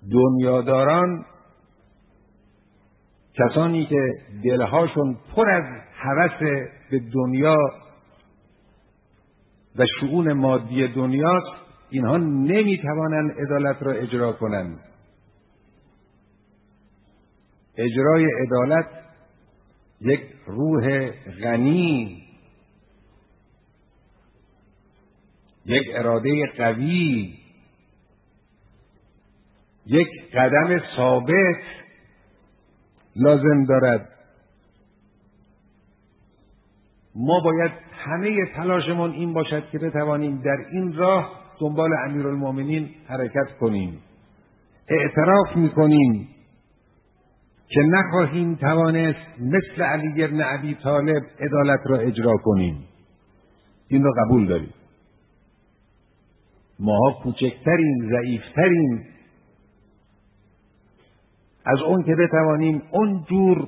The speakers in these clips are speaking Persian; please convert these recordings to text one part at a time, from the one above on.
دنیاداران، کسانی که دلهاشون پر از هوس به دنیا و شؤون مادی دنیاست، اینها نمیتوانند عدالت را اجرا کنند. اجرای عدالت یک روح غنی، یک اراده قوی، یک قدم ثابت لازم دارد. ما باید همه تلاشمون این باشد که بتوانیم در این راه دنبال امیرالمومنین حرکت کنیم. اعتراف میکنیم که نخواهیم توانست مثل علی بن ابی طالب عدالت را اجرا کنیم. این را قبول داریم. ماها کوچکترین، ضعیفترین از اون که بتوانیم اونجور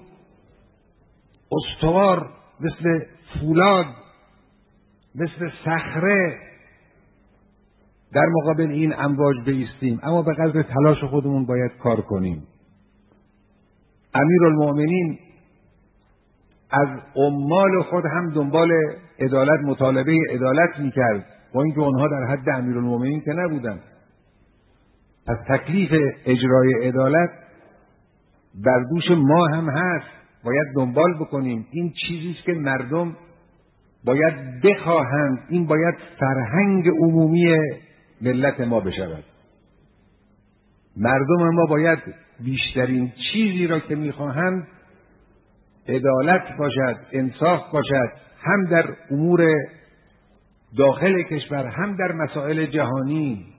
استوار مثل فولاد، مثل صخره در مقابل این امواج بایستیم، اما به قدر تلاش خودمون باید کار کنیم. امیرالمومنین از عمال خود هم دنبال عدالت، مطالبه عدالت میکرد، با اینکه اونها در حد امیرالمومنین که نبودن. پس تکلیف اجرای عدالت بر دوش ما هم هست، باید دنبال بکنیم. این چیزیست که مردم باید بخواهند، این باید فرهنگ عمومی ملت ما بشود. مردم ما باید بیشترین چیزی را که میخواهند عدالت باشد، انصاف باشد، هم در امور داخل کشور هم در مسائل جهانی.